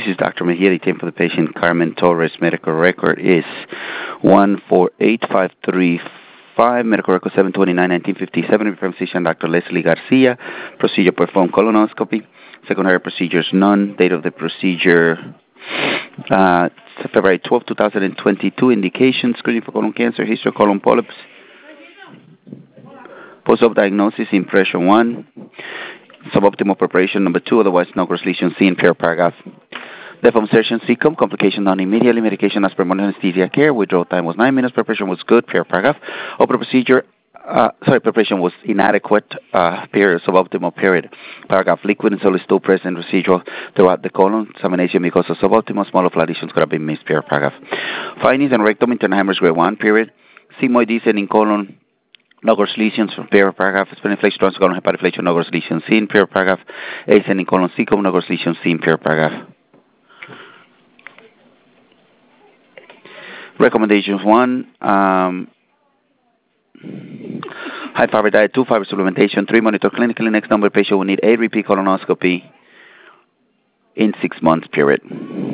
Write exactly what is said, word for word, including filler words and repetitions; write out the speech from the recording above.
This is Doctor Mejia. The time for the patient, Carmen Torres. Medical record is one four eight five three five. Medical record seven twenty-nine nineteen fifty-seven. From physician Doctor Leslie Garcia. Procedure performed colonoscopy. Secondary procedures none. Date of the procedure uh, February twelfth, two thousand twenty-two. Indication screening for colon cancer. History of colon polyps. Post-op diagnosis impression one. Suboptimal preparation number two. Otherwise no gross lesion seen. Per paragraph. Deform insertion C C O M. Complication done immediately. Medication as per morning anesthesia care. Withdrawal time was nine minutes. Preparation was good. Per paragraph. Open procedure. Uh, sorry, preparation was inadequate. Uh, period. Suboptimal period. Paragraph. Liquid and solid stool present residual throughout the colon. Examination because of suboptimal. Smaller flat lesions could have been missed. Per paragraph. Findings and rectum internal hemorrhage grade one. Period. Sigmoid descent in colon. No gross lesions from per paragraph. Splenic inflation, transcolon hepatic inflation, no gross lesions seen. Per paragraph. Ascending colon C C O M, no gross lesions seen. Per paragraph. Recommendations one. Um, high fiber diet, two fiber supplementation, three monitor clinically. Next number patient will need a repeat colonoscopy in six months period.